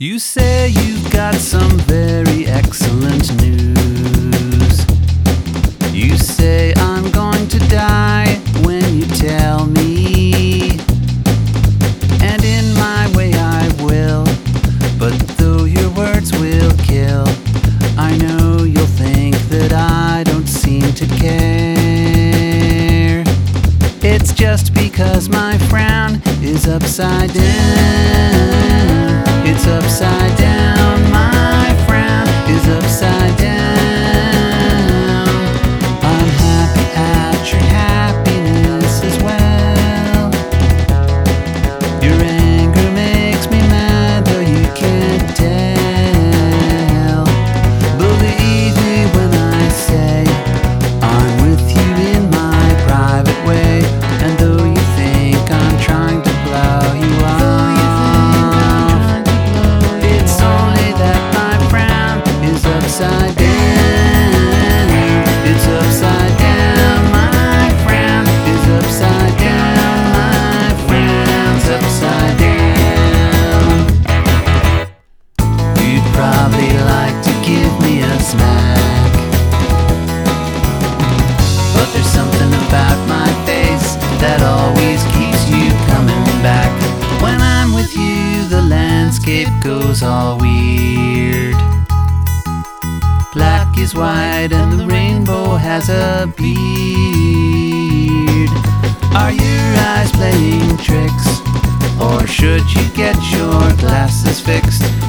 You say you've got some very excellent news. You say I'm going to die when you tell me, and in my way I will, but though your words will kill, I know you'll think that I don't seem to care. It's just because my frown is upside down. It's upside down, my frown is upside down. I'm happy at your happiness as well. Your anger makes me mad, though you can't tell. Believe me when I say I'm with you in my private way, and though you think I'm trying to blow you off, upside down, it's upside down, my frown is upside down, my frown's upside down. You'd probably like to give me a smack, but there's something about my face that always keeps you coming back. When I'm with you, the landscape goes all weird. Black is white and the rainbow has a beard. Are your eyes playing tricks, or should you get your glasses fixed?